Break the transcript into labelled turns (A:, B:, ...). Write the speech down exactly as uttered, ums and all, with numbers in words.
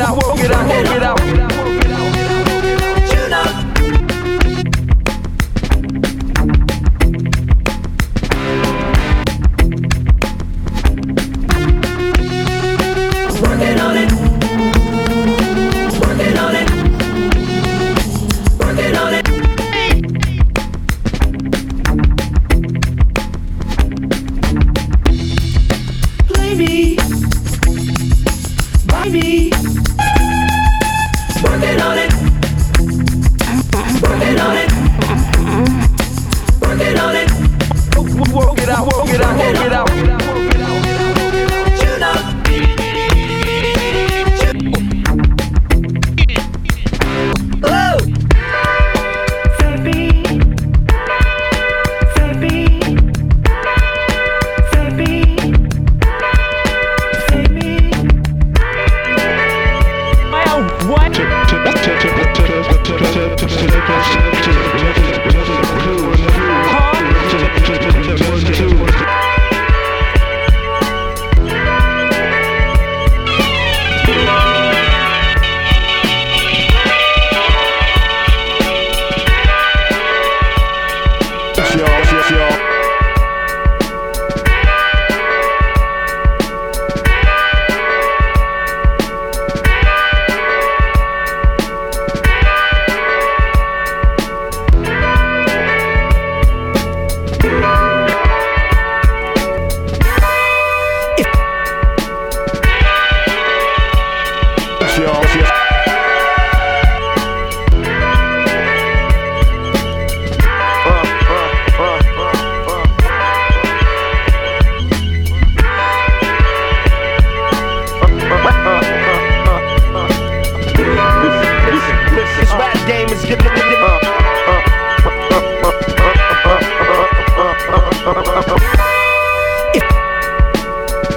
A: out, work it out, work it out. You know. Working on it. Working on it. Working on it. Play me. Buy me. Working on it. Working on it. Working on it. Work it out, work it out, work it out. You know. Oh. Say me. Say me. Say me. Say me. My own what?